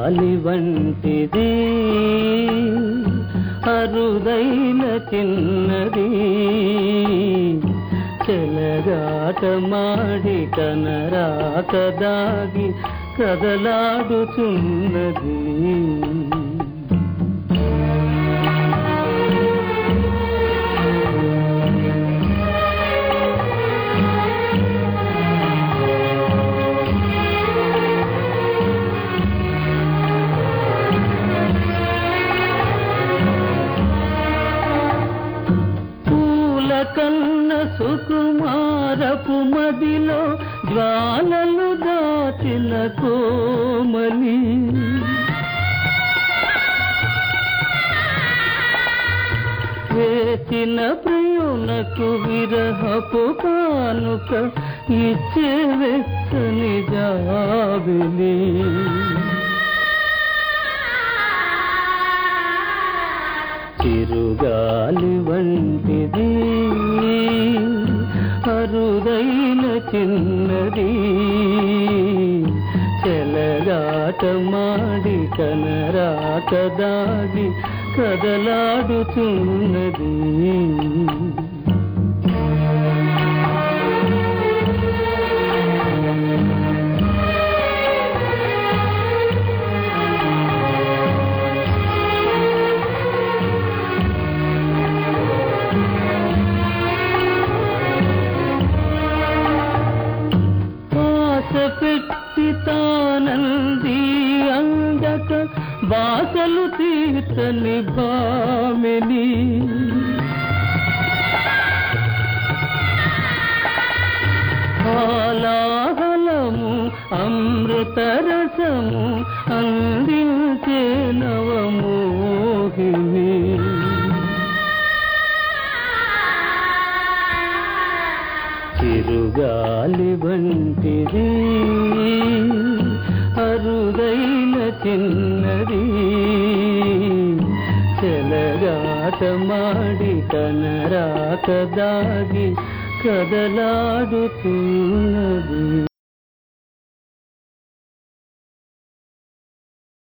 చిరుగాలి వంటిది అరుదైన చిన్నది చెలగాటమాడి కనరాక దాగి కదలాడుచున్నది. కన్న సుకుమారపు మదిలో జ్వాలలు దాచిన కోమలి వేచిన ప్రియునకు విరహపు కానుక ఇచ్చే వెచ్చని జాబిలి. చిరుగాలి వంటిది అరుదైన చిన్నది చెలగాటమాడి కనరాక దాగి కదలాడుచున్నది. పెట్టి తానంది అందక బాసలు తీర్చని భామిని హాలాహలము అమృతరసము అందించే నవమోహిని. చిరుగాలి వంటిది అరుదైన చిన్నది చెలగాటమాడి కనరాక దాగి కదలాడుతున్నది.